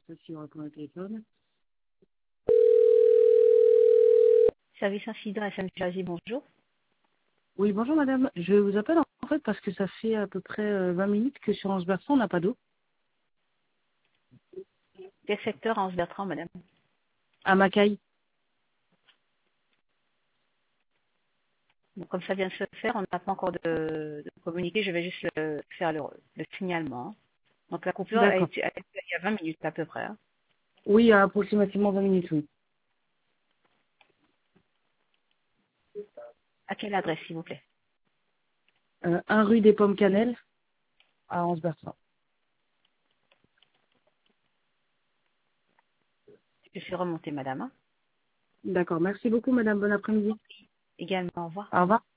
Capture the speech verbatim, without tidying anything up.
Celle-ci répond au téléphone. Service incident F M Jazzy, bonjour. Oui, bonjour madame. Je vous appelle en fait parce que ça fait à peu près euh, vingt minutes que sur Anse Bertrand, on n'a pas d'eau. Quel secteur Anse Bertrand, madame? À Macaille. Bon, comme ça vient de se faire, on n'a pas encore de, de communiqué, je vais juste le- faire le, le signalement. Donc la coupure a D'accord. été, a été il y a vingt minutes à peu près. hein. Oui, à approximativement vingt minutes, oui. À quelle adresse, s'il vous plaît? Euh, un rue des Pommes Cannelle à Anse Bertrand. Je fais remonter, madame. hein. D'accord. Merci beaucoup madame. Bon après-midi. Également, au revoir. Au revoir.